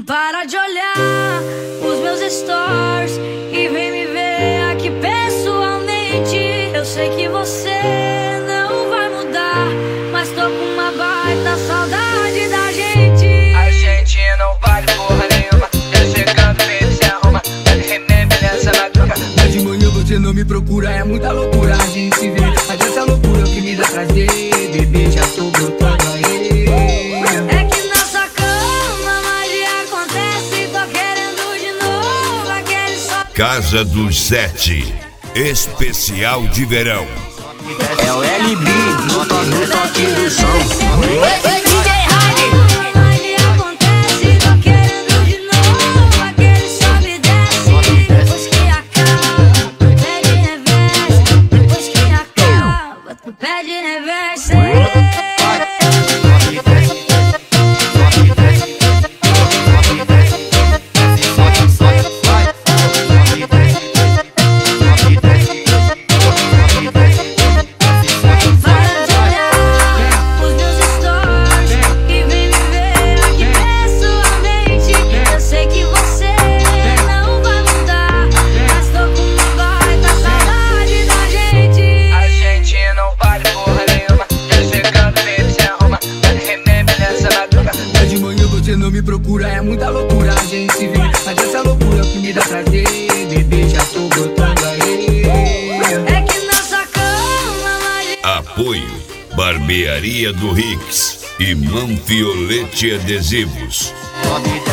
Para de olhar os meus stories e vem me ver aqui pessoalmente. Eu sei que você não vai mudar, mas tô com uma baita saudade da gente. A gente não vale porra nenhuma. Já chegando, baby, se arruma. Deve remember nessa madruga. Mas de manhã você não me procura, é muita loucura a gente se vê. Mas essa loucura é o que me dá prazer. Bebê, já tô brotando aí. É que nossa cama magia acontece. Tô querendo de novo aquele só. Casa dos Sete, especial de verão. É o LB, nota no toque do som. DJ Hyde. Magia acontece, tô querendo de novo aquele sobe e desce. Depois que acaba, pede reverse. Depois que acaba, tu pede reverse. Não me procura, é muita loucura a gente se vê. Mas essa loucura é o que me dá prazer. Bebê, já tô botando aí. É que nossa cama magia. Apoio Barbearia do Rix e Manfiolete Adesivos.